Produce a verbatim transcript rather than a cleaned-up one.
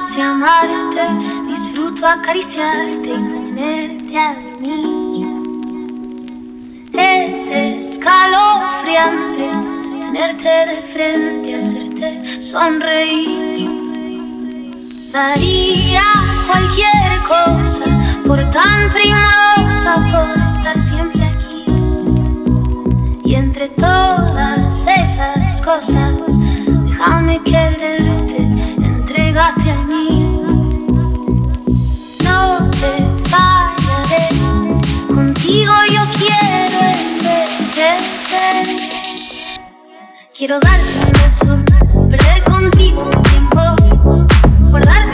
nace amarte, disfruto acariciarte y ponerte a mí. Es escalofriante tenerte de frente, hacerte sonreír. Daría cualquier cosa por tan primorosa, por estar siempre aquí. Y entre todas esas cosas, déjame quererte, entrégate a mí. No te fallaré, contigo yo quiero envejecer. Quiero darte un beso, perder contigo un tiempo, guardar